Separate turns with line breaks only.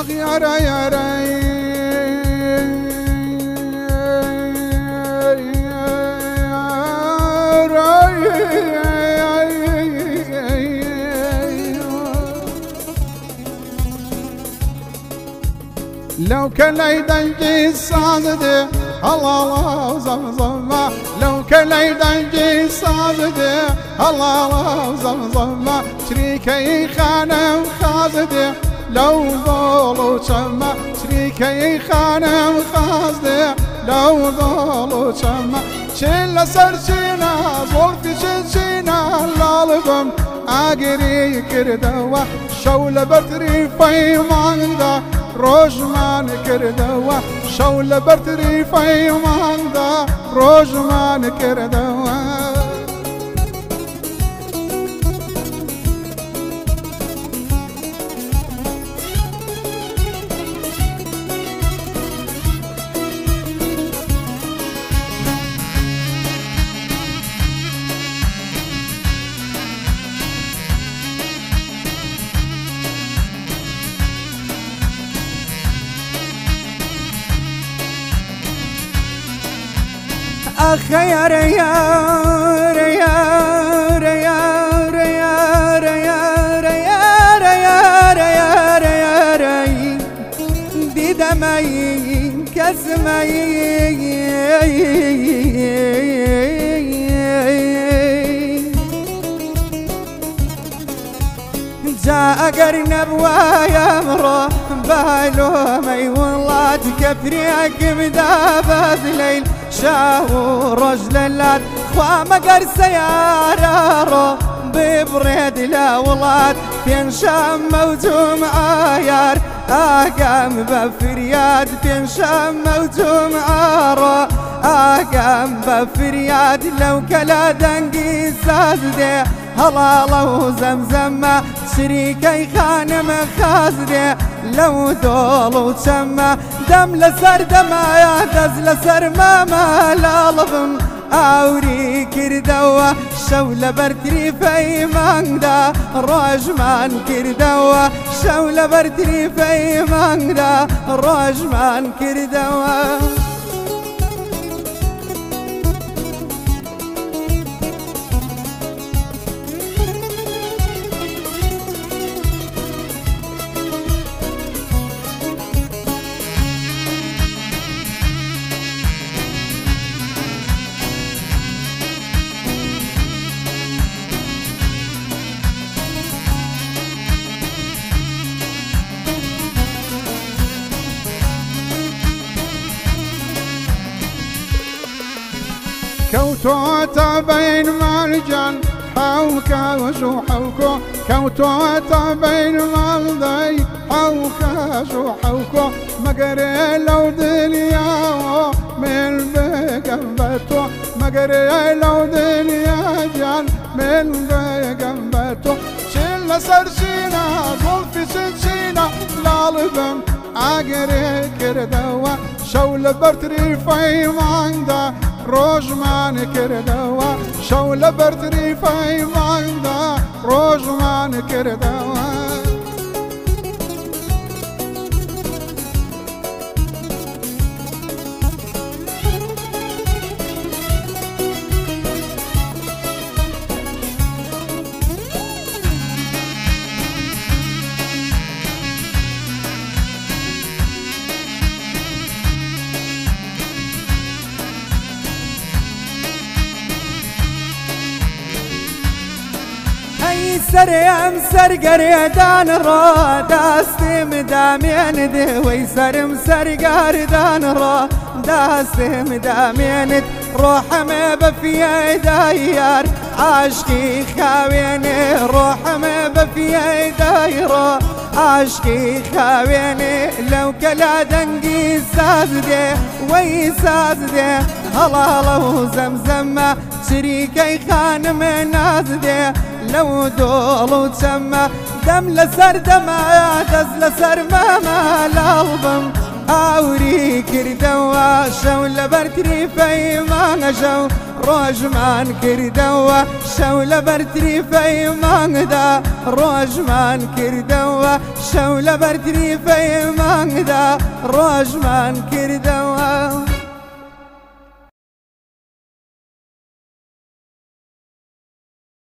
أغيار يا ري لو كان يدنجي صادده الله زمزمة لو كان يدنجي صادده الله زمزمة شريكي خانم خازده لو ضلوا شمة شريكي خانم خازده لو ضلوا شمة شل سرشينا زولفي شلشينا لالبم اقري كردوا شول برتري في ماندا روجمان كردوا شول برتري في ماندا روجمان كردوا
أخير يا ريا ريا ريا ريا ريا ريا ريا ريا ريا دي دمي كسمي جاء قرنب ويا مرة بالومي والله تكفريك بدابة ليل شاو رجل اللات خوا مقر سيارة ببريد لا ولاد فين شام موتوم عيار أقام بفرياد فين شام موتوم عارة أقام بفرياد لو كلا دنقي سازده هلا لو زمزمة شريكي خانم خازده لو دولو تشمة دم لسر دما يا دز لسر ماما لالبم أوري كردوا شولة برتري في ماندا روجمان كردوا شولة برتري في ماندا روجمان كردوا
كوتوتا بين مرجان حوكا وشو حوكو كوتوتا بين مالدي حوكا شو حوكو مقري لو دنيا من بقنبتو مقري لو دنيا جان من بقنبتو شل سرشينا زولفي شلشينا لالبم اقري كردوا شول برتري في ماندا روجمان كردوا شول برتري في ماندا روجمان كردوا
سريم سرقر دان را داستي مدامين دي ويسرم سرقر دان را داستي مدامين روح ما بفي داير عاشقي خاويني روح ما بفي دايرة عاشقي خاويني لو كلا دنقي سازدي ويسازدي هلا لو زمزمة شريكي خانم نازدي لو دولو تسمى دم لسر دما دز لسر ماما الألبم أوري كردوا شول برتري في ما جو روجمان كردوا شول برتري في ما دا روجمان كردوا شەو لەبەر تریفەی مانگدا ڕۆژمان کردەوە